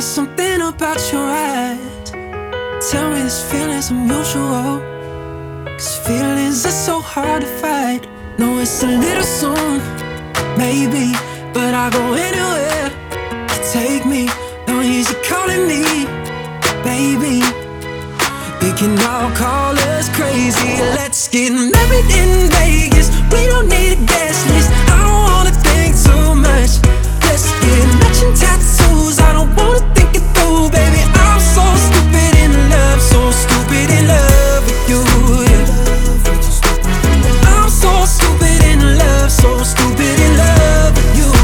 There's something about your eyes. Tell me this feeling's unusual, 'cause feelings are so hard to fight. No, it's a little soon, maybe, but I'll go anywhere to take me. Don't use you calling me, baby. We can all call us crazy. Let's get married in Vegas. We don't need a guest list. I don't wanna think too much. Let's get matching tattoos. I don't wanna think it through, baby. I'm so stupid in love, so stupid in love with you, yeah. I'm so stupid in love, so stupid in love with you.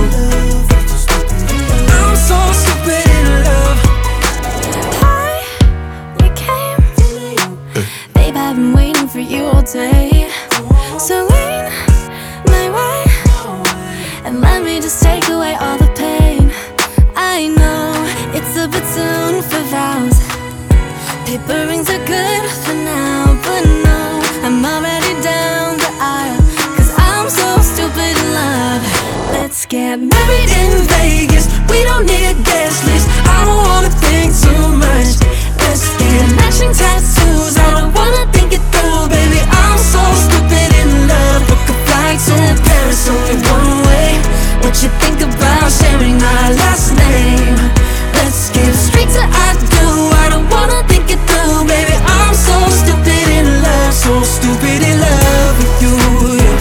I'm so stupid in love. Hi, you came. Babe, I've been waiting for you all day. So lean my way and let me just take away all the pain. I know it's a bit soon for vows. Paper rings are good for now, but no, I'm already down the aisle, 'cause I'm so stupid in love. Let's get married in Vegas. We don't need a guest list. I don't wanna think too much. Let's get matching tattoos. I don't wanna think it through, baby. I'm so stupid in love. Book a flight to Paris, only one way. What you think about sharing our last name? Let's get straight to I do. I don't wanna think it through, baby. I'm so stupid in love, so stupid in love with you, yeah.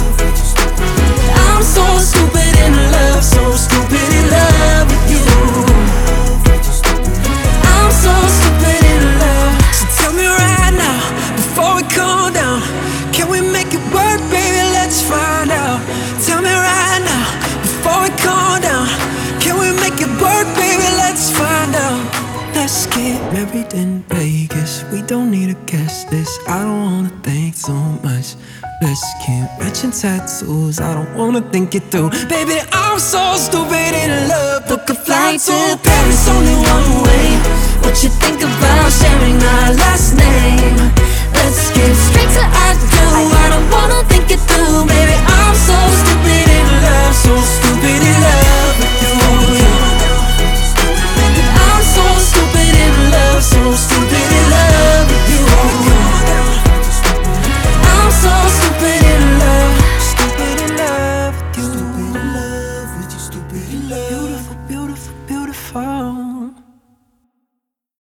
I'm so stupid in love, so stupid in love with you. I'm so stupid in love. So tell me right now, before we cool down, can we make it work, baby? Let's find out. Tell me right now, before we cool down, can we make it work, baby? Let's find out. Let's get married in Vegas. We don't need a guest list. I don't wanna think too much. Let's get matching tattoos. I don't wanna think it through, baby. I'm so stupid in love. Book a flight to Paris, only one way. What you think about sharing our last name? Let's get